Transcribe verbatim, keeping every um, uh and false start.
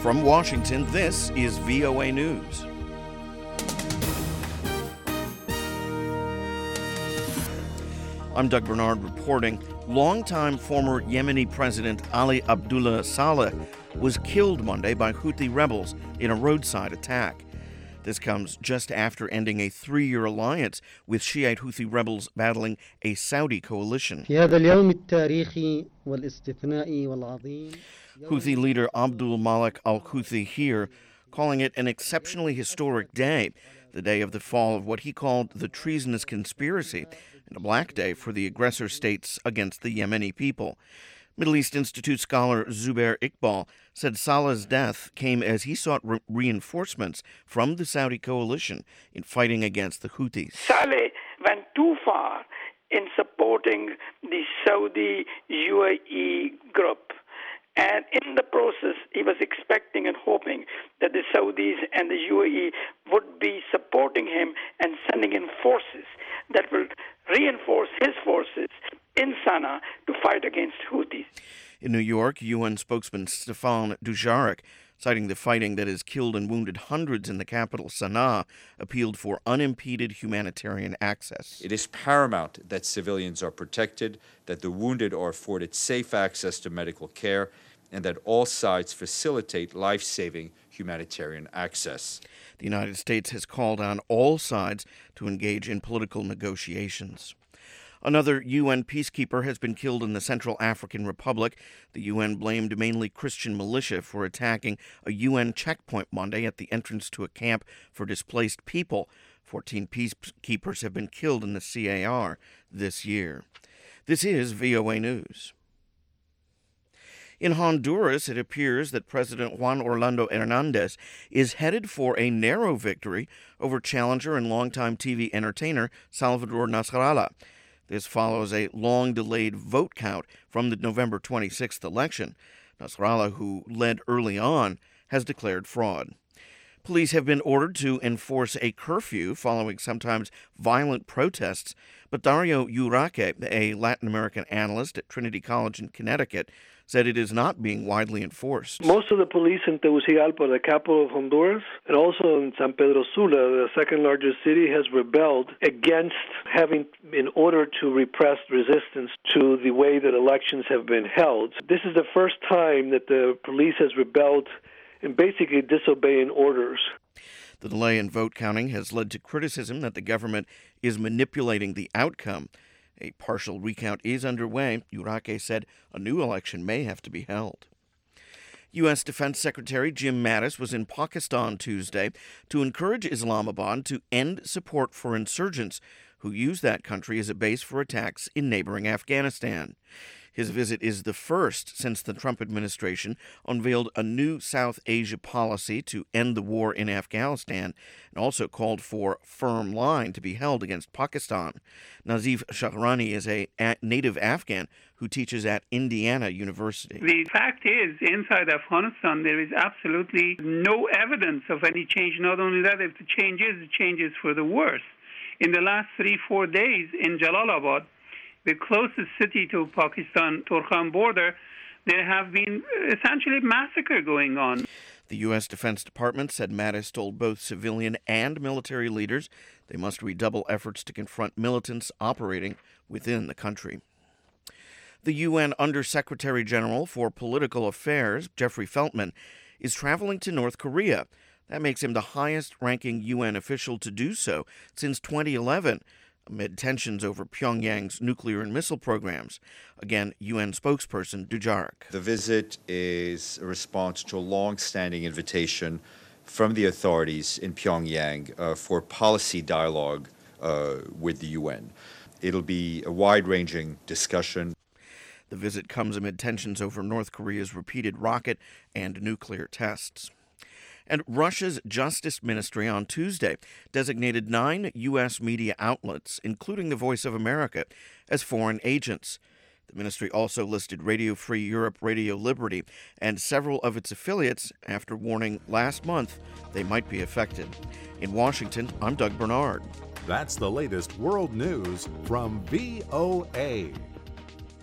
From Washington, this is V O A News. I'm Doug Bernard reporting. Longtime former Yemeni President Ali Abdullah Saleh was killed Monday by Houthi rebels in a roadside attack. This comes just after ending a three-year alliance with Shiite Houthi rebels battling a Saudi coalition. Houthi leader Abdul Malik al-Houthi here calling it an exceptionally historic day, the day of the fall of what he called the treasonous conspiracy, and a black day for the aggressor states against the Yemeni people. Middle East Institute scholar Zubair Iqbal said Saleh's death came as he sought re- reinforcements from the Saudi coalition in fighting against the Houthis. Saleh went too far in supporting the Saudi U A E group. And in the process, he was expecting and hoping that the Saudis and the U A E would be supporting him and sending in forces that will reinforce his forces in Sana'a to fight against Houthis. In New York, U N spokesman Stefan Dujarric, citing the fighting that has killed and wounded hundreds in the capital, Sana'a, appealed for unimpeded humanitarian access. It is paramount that civilians are protected, that the wounded are afforded safe access to medical care, and that all sides facilitate life-saving humanitarian access. The United States has called on all sides to engage in political negotiations. Another U N peacekeeper has been killed in the Central African Republic. The U N blamed mainly Christian militia for attacking a U N checkpoint Monday at the entrance to a camp for displaced people. Fourteen peacekeepers have been killed in the C A R this year. This is V O A News. In Honduras, it appears that President Juan Orlando Hernandez is headed for a narrow victory over challenger and longtime T V entertainer Salvador Nasrallah. This follows a long-delayed vote count from the November twenty-sixth election. Nasrallah, who led early on, has declared fraud. Police have been ordered to enforce a curfew following sometimes violent protests, but Dario Uraque, a Latin American analyst at Trinity College in Connecticut, said it is not being widely enforced. Most of the police in Tegucigalpa, the capital of Honduras, and also in San Pedro Sula, the second largest city, has rebelled against having, in order to repress resistance to the way that elections have been held. This is the first time that the police has rebelled in basically disobeying orders. The delay in vote counting has led to criticism that the government is manipulating the outcome. A partial recount is underway. Uraque said a new election may have to be held. U S Defense Secretary Jim Mattis was in Pakistan Tuesday to encourage Islamabad to end support for insurgents who use that country as a base for attacks in neighboring Afghanistan. His visit is the first since the Trump administration unveiled a new South Asia policy to end the war in Afghanistan and also called for a firm line to be held against Pakistan. Nazif Shahrani is a native Afghan who teaches at Indiana University. The fact is, inside Afghanistan, there is absolutely no evidence of any change. Not only that, if the change is, the change is for the worse. In the last three, four days in Jalalabad, the closest city to Pakistan, Torkham border, there have been essentially massacre going on. The U S Defense Department said Mattis told both civilian and military leaders they must redouble efforts to confront militants operating within the country. The U N Undersecretary General for Political Affairs, Jeffrey Feltman, is traveling to North Korea. That makes him the highest-ranking U N official to do so since twenty eleven. Amid tensions over Pyongyang's nuclear and missile programs. Again, U N spokesperson Dujarric. The visit is a response to a long-standing invitation from the authorities in Pyongyang uh, for policy dialogue uh, with the U N. It'll be a wide-ranging discussion. The visit comes amid tensions over North Korea's repeated rocket and nuclear tests. And Russia's Justice Ministry on Tuesday designated nine U S media outlets, including the Voice of America, as foreign agents. The ministry also listed Radio Free Europe, Radio Liberty, and several of its affiliates after warning last month they might be affected. In Washington, I'm Doug Bernard. That's the latest world news from V O A.